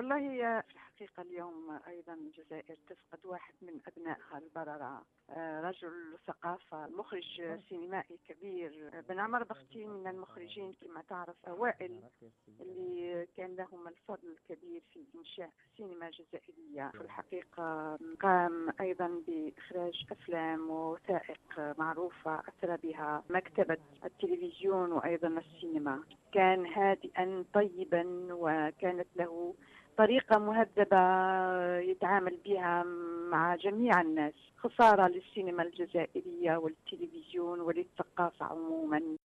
والله في الحقيقة اليوم أيضا الجزائر تفقد واحد من أبنائها البررة، رجل ثقافة، مخرج سينمائي كبير. بن عمر بختي من المخرجين كما تعرف أوائل اللي كان لهم الفضل الكبير في إنشاء سينما جزائرية. في الحقيقة قام أيضا بإخراج أفلام ووثائق معروفة أثر بها مكتبة التلفزيون وأيضا السينما. كان هادئا طيبا وكانت له طريقة مهذبة يتعامل بها مع جميع الناس. خسارة للسينما الجزائرية والتلفزيون وللثقافة عموما.